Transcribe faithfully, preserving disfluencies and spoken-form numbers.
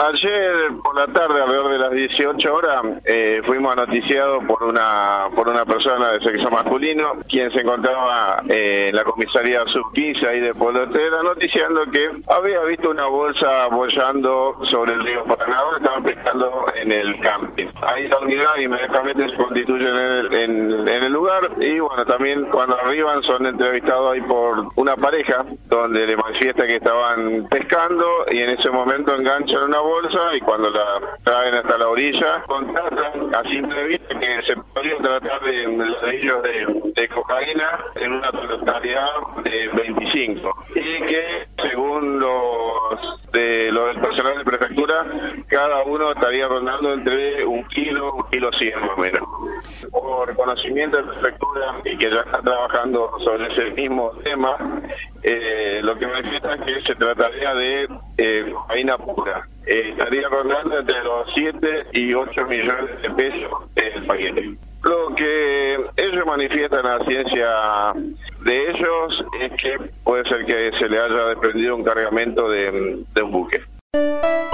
Ayer por la tarde, alrededor de las dieciocho horas, eh, fuimos noticiados por una por una persona de sexo masculino, quien se encontraba eh, en la comisaría sub quince ahí de Pueblo Herrera, noticiando que había visto una bolsa boyando sobre el río Paraná, estaban pescando en el camping. Ahí la unidad inmediatamente se constituye en el, en, en el lugar y bueno, también cuando arriban son entrevistados ahí por una pareja, donde le manifiesta que estaban pescando y en ese momento enganchan una bolsa y cuando la traen hasta la orilla contratan a simple vista que se podría tratar de ladrillos de, de cocaína en una totalidad de veinticinco y que según los de los del personal de prefectura cada uno estaría rondando entre un kilo, un kilo cien más o menos. Por reconocimiento de prefectura y que ya está trabajando sobre ese mismo tema, eh, lo que manifiesta es que se trataría de eh, cocaína pura. Eh, estaría rondando entre los siete y ocho millones de pesos el paquete. Lo que ellos manifiestan a la ciencia de ellos es que puede ser que se le haya desprendido un cargamento de, de un buque.